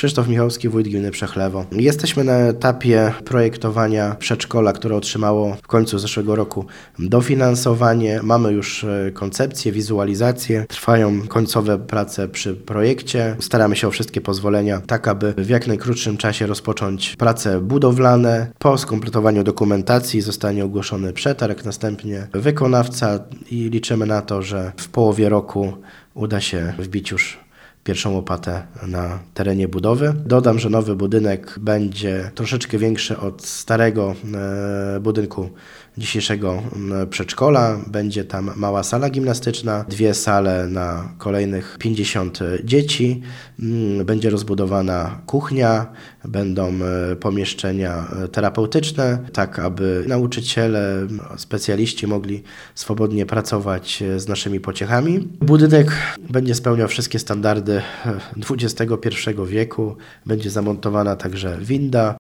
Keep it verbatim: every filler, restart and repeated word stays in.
Krzysztof Michałowski, wójt gminy Przechlewo. Jesteśmy na etapie projektowania przedszkola, które otrzymało w końcu zeszłego roku dofinansowanie. Mamy już koncepcję, wizualizację. Trwają końcowe prace przy projekcie. Staramy się o wszystkie pozwolenia, tak aby w jak najkrótszym czasie rozpocząć prace budowlane. Po skompletowaniu dokumentacji zostanie ogłoszony przetarg, następnie wykonawca i liczymy na to, że w połowie roku uda się wbić już pierwszą łopatę na terenie budowy. Dodam, że nowy budynek będzie troszeczkę większy od starego e, budynku dzisiejszego przedszkola. Będzie tam mała sala gimnastyczna, dwie sale na kolejnych pięćdziesiąt dzieci. Będzie rozbudowana kuchnia, będą pomieszczenia terapeutyczne, tak aby nauczyciele, specjaliści mogli swobodnie pracować z naszymi pociechami. Budynek będzie spełniał wszystkie standardy dwudziestego pierwszego wieku. Będzie zamontowana także winda.